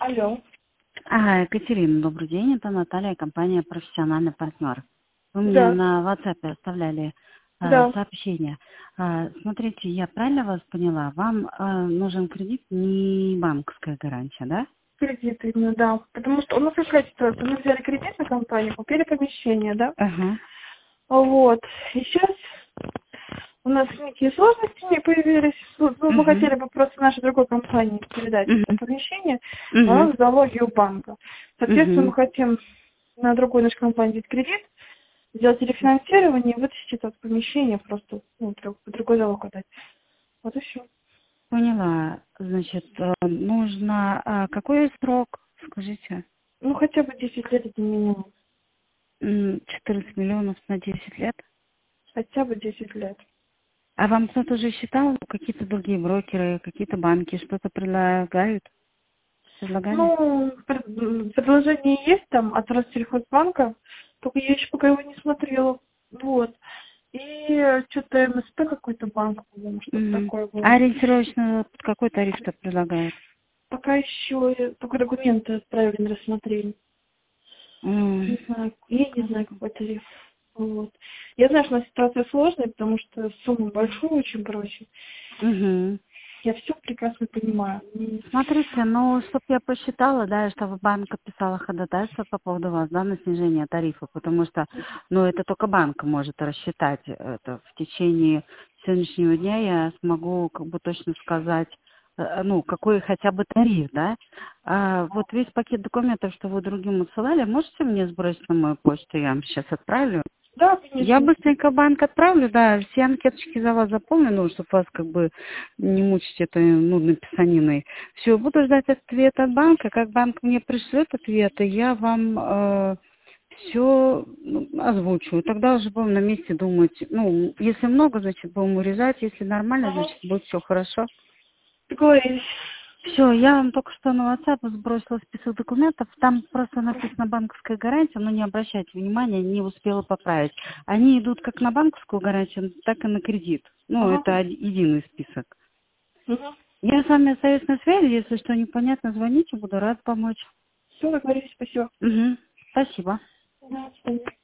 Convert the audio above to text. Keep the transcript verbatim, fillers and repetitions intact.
Алло. А, Екатерина, добрый день. Это Наталья, компания «Профессиональный партнер». Вы мне Да, на WhatsApp оставляли э, да, сообщение. А, смотрите, я правильно вас поняла? Вам э, нужен кредит, не банковская гарантия, да? кредит именно, да. Потому что у нас какая ситуация? Мы взяли кредит на компанию, купили помещение, да? Ага. Вот. И сейчас у нас некие сложности не появились. Вот, ну, мы Угу. хотели бы просто нашей другой компании передать это Угу. помещение, но Угу. оно в залоге у банка. Соответственно, мы Угу. хотим на другой нашей компании взять кредит, сделать рефинансирование и вытащить это помещение, просто ну, друг- другой залог отдать. Вот и все. Поняла. Значит, э, нужно... а какой срок, скажите? Ну, хотя бы десять лет это минимум. М, четырнадцать миллионов на десять лет? Хотя бы десять лет. А вам кто-то уже считал, какие-то другие брокеры, какие-то банки что-то предлагают? Предлагали? Ну, пред- м, предложение есть там от Россельхозбанка, только я еще пока его не смотрела. Вот. И что-то МСП какой-то банк, по-моему, что-то Мгм. такое А было. ориентировочно под какой тариф-то предлагают? Пока еще только документы отправили на рассмотрение. М. Не знаю, я не знаю, какой тариф. Вот. Я знаю, что у нас ситуация сложная, потому что сумму большую очень просим. Мгм. Я все прекрасно понимаю. М, Смотрите, ну, чтобы я посчитала, да, чтобы банк писала ходатайство по поводу вас, да, на снижение тарифа, потому что, ну, это только банк может рассчитать это. В течение сегодняшнего дня я смогу как бы точно сказать, э, ну, какой хотя бы тариф, да. А вот весь пакет документов, что вы другим отсылали, можете мне сбросить на мою почту, я вам сейчас отправлю? Да, Я конечно. быстренько в банк отправлю, да, все анкеточки за вас заполню, ну, чтобы вас как бы не мучить этой нудной писаниной. Все, буду ждать ответ от банка. Как банк мне пришлет ответы, я вам все озвучу. Тогда уже будем на месте думать. Ну, если много, значит, будем урезать. Если нормально, Ага. значит, будет все хорошо. Договорились. Все, я вам только что на WhatsApp сбросила список документов. Там просто написано банковская гарантия, но не обращайте внимания, не успела поправить. Они идут как на банковскую гарантию, так и на кредит. Ну, Ага. это один- единый список. Угу. Я с вами остаюсь на связи. Если что непонятно, звоните, буду рад помочь. Все, договорились, спасибо. Угу. Спасибо. Да, до свидания.